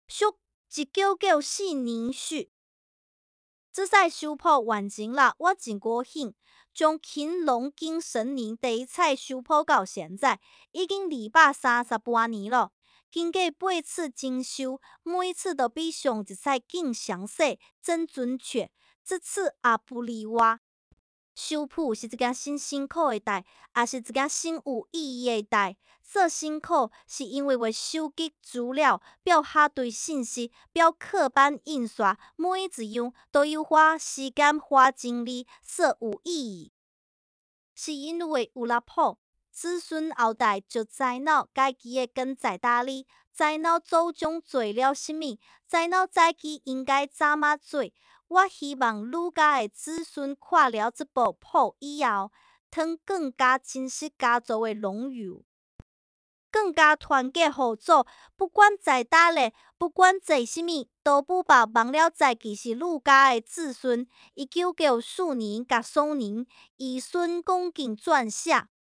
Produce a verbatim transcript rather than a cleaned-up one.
续一九九四年续。这赛收铺完成了，我真高兴。从乾隆近十年第一次收铺到现在，已经二百三十多年了。经过八次精修，每次都比上一次更详细、更准确。这次也不例外。收铺是一件真辛苦的代，也是一件真有意义的代。说辛苦，是因为要收集资料、要核对信息、要刻板印刷，每一样都要花时间、花精力，说有意义。是因为有了谱，子孙后代就知道家己的根在哪里，知道祖宗做了什么，知道早起应该怎么做。我希望儒家的子孙看了这部谱以后，通更加珍惜家族的荣誉，更加团结合作。不管在哪里，不管做什么，都不把忘了自己是儒家的子孙。一九九四年甲双年，以孙恭敬撰写。